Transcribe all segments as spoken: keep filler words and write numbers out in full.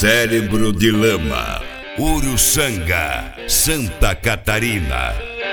Cérebro de Lama, Uruçanga, Santa Catarina.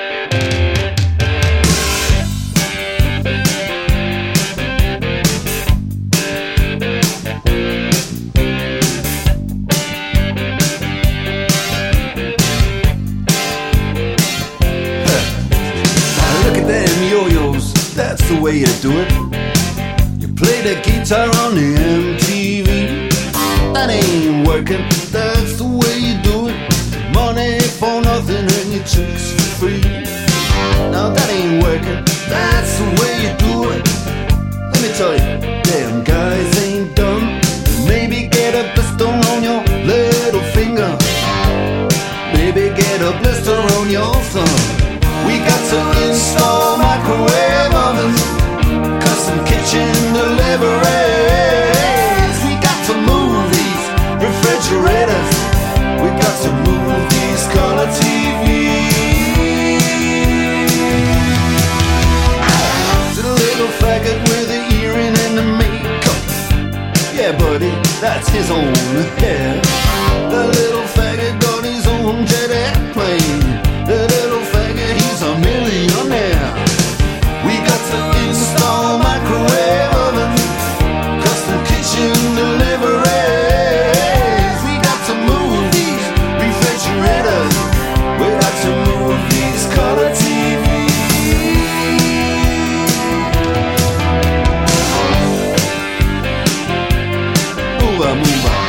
Look at them yo-yos, that's the way you do it. You play the guitar on the M T V. That ain't working, that's the way you do it. Money for nothing and your chicks for free. Now that ain't working, that's the way you do it. Let me tell you, damn guys ain't dumb. Maybe get a blister on your little finger. Maybe get a blister on your thumb. We got to install microwave ovens, custom kitchen deliveries. We got to move these refrigerators. We got to move these color T Vs. To the little faggot with the earring and the makeup. Yeah, buddy, that's his own hair. The little faggot got his own jet airplane. The little faggot, he's a millionaire. We got to install microwave oven, custom kitchen deliveries. We got to move these refrigerators. We got to move these color T Vs. Move on, move on.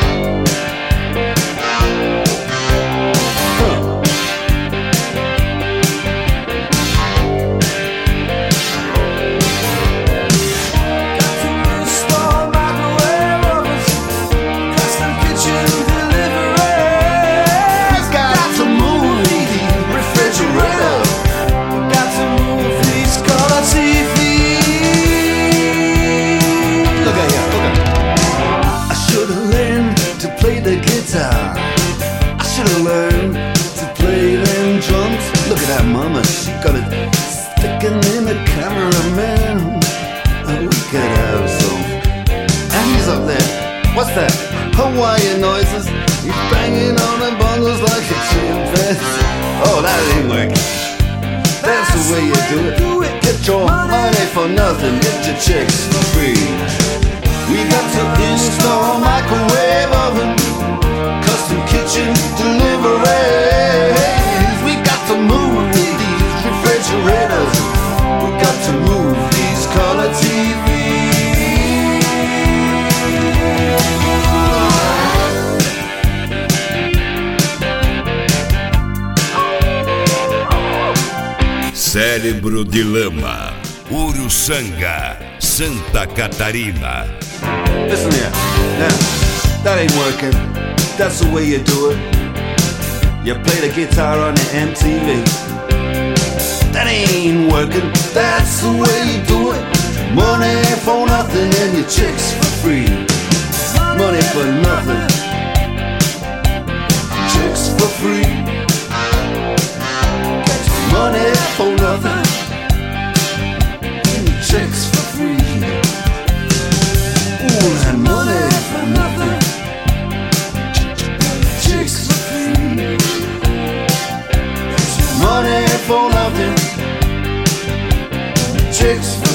Mama, she got it sticking in the cameraman. Oh, we could have some. And he's up there. What's that? Hawaiian noises. He's banging on the bongos like a chimpanzee. Oh, that ain't working. That's the way you do it. Get your money for nothing. Get your chicks for free. We got to install microwave oven, custom kitchen deliveries. We got to move these refrigerators. We got to move these color T Vs. Cérebro de Lama, Uruçanga, Santa Catarina. Listen here, now, that ain't working. That's the way you do it. You play the guitar on the M T V. That ain't working, that's the way you do it. Money for nothing and your chicks for free. Money for nothing, chicks for free. Money for nothing, and your chicks for free. Ooh, and money for nothing, chicks for free. Money for nothing, chicks for